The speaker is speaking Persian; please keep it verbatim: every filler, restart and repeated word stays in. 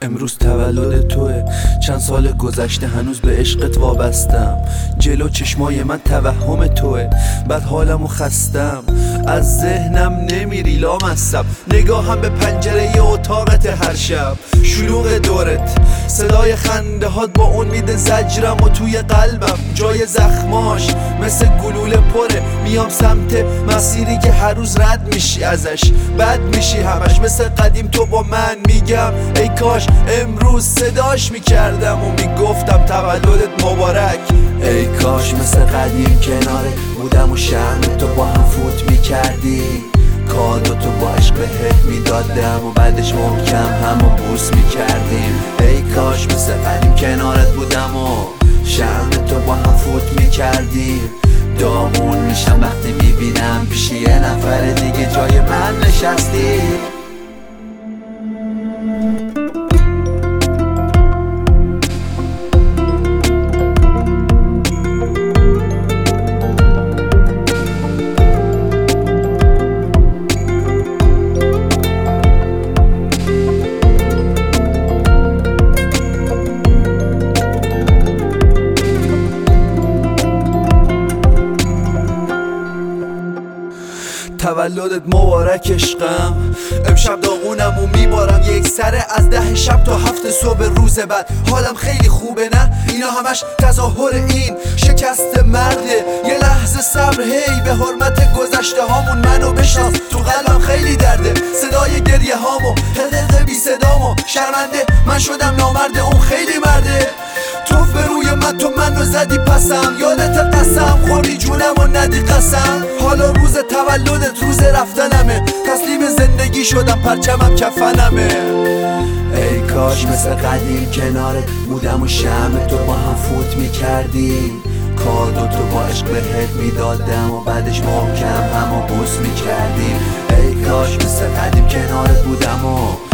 امروز تولد توه، چند سال گذشته هنوز به عشقت وابستم. جلو چشمای من توهم توه، بعد حالمو خستم، از ذهنم نمیری لامصب. نگاهم به پنجره اتاقت هر شب، شلوغ دورت، صدای خنده هات با اون میده زجرم و توی قلبم جای زخماش مثل گلوله پره. میام سمت مسیری که هر روز رد میشی ازش، بد میشی همش مثل قدیم. تو با من میگم ای کاش امروز صداش میکردم و میگفتم تولدت مبارک. ای کاش مثل قدیم کناره بودم و شرم تو با هم فوت میکردی. کادو تو با عشق بهت میدادم و بعدش محکم همو بوس میکردیم. ای کاش مثل قدیم کنارت بودم و شرم تو با هم فوت میکردیم. دامون میشم وقتی میبینم پیش یه نفر دیگه جای من نشستی. تولدت مبارک عشقم، امشب داغونم و میبارم یک سره از ده شب تا هفت صبح روز بعد. حالم خیلی خوبه نه اینا همش تظاهر این شکست مرده. یه لحظه صبر هی به حرمت گذشته هامون منو بشناس. تو قلبم خیلی درده صدای گریه هامو، حقیقه بی صدامو. شرمنده من شدم نامرده اون خیلی مرده. توف به روی من تو منو زدی پسم، یادت قسم خوردی جونم و ندی قسم. حالا روز تولدت روز رفتنمه، تسلیم زندگی شدم پرچمم کفنمه. ای کاش مثل قدیم کنارت بودم و شمع تو با هم فوت میکردیم. کادو تو با عشق بهت میدادم و بعدش محکم همو بوس میکردیم. ای کاش مثل قدیم کنارت بودم و